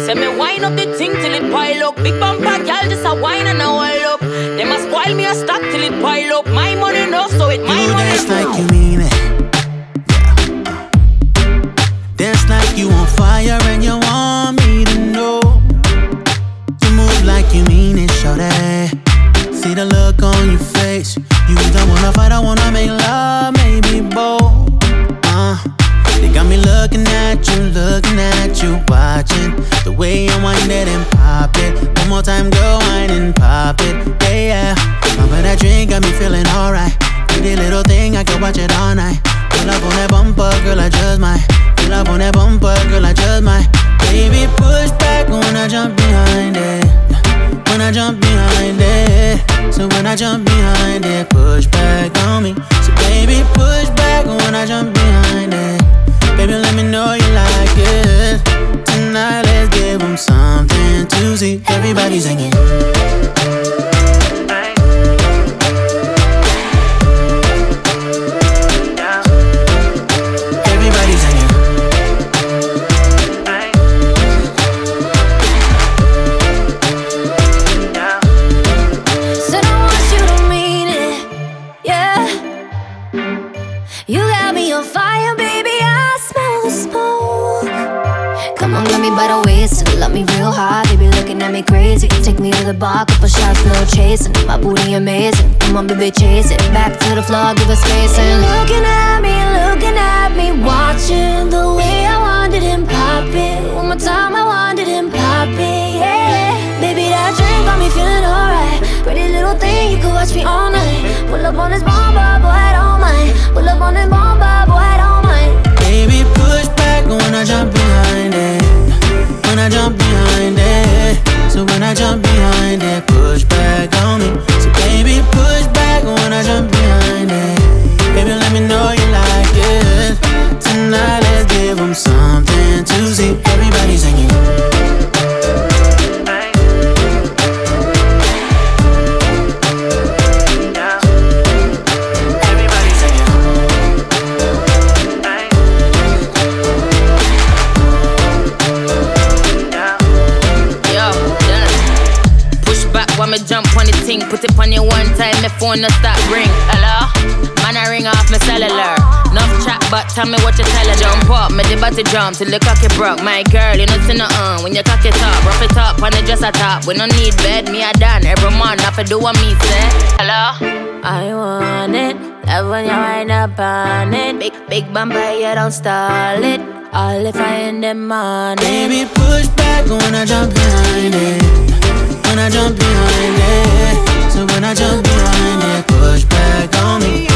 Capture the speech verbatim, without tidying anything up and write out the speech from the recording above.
Say me wine up the thing till it pile up. Big bumper girl just a wine and a wall up. They must spoil me a stock till it pile up. My money no, so it my you money. Dance like you mean it. Dance like you on fire and you want me to know. You move like you mean it, shorty. See the look on your face. You either wanna fight or wanna make love, maybe both. Uh, they got me looking at you, looking at you, watching the way you wind it and pop it. One more time, go wine and pop it, yeah, yeah. Remember that drink got me feeling alright. Pretty little thing, I could watch it all night. Pull up on that bumper, girl, I just might. Pull up on that bumper, girl, I just might. Baby, push back when I jump behind it. When I jump behind it. So when I jump behind it, push back on me. So baby, push back when I jump behind it. Baby, let me know you like it. Tonight, let's give them something to see. Everybody singing. Love me real hard, they be looking at me crazy. Take me to the bar, couple shots, no chasing. My booty amazing, come on baby, chase it. Back to the floor, give us space and looking at me, looking at me, watching the way I wanted him pop it. One more time, I wanted him pop it, yeah. Baby, that drink got me feeling alright. Pretty little thing, you could watch me all night. Pull up on this bomber, boy, I don't mind. Pull up on this bomber, boy, I don't mind. Baby, push back when I jump behind it. When I jump behind it. So when I jump behind it, push back on me. So baby, push back when I jump behind it. Baby, let me know you like it. Tonight, let's give them something to see. Everybody singing. Me jump on the thing, put it on you one time, my phone no stop ring. Hello? Man, I ring off my cellular. Enough chat, but tell me what you tell her. Jump up, me the body jump till the cocky broke. My girl, you know see nothing when you cock it up. Rough it up, on the dress a top. We no need bed, me a done. Every month, I fi do what me say. Hello? I want it, love when you wind up on it. Big, big bumper, you don't stall it. All if I in the morning. Baby, push back when I jump behind it. When I jump behind it. So when I jump behind it, push back on me.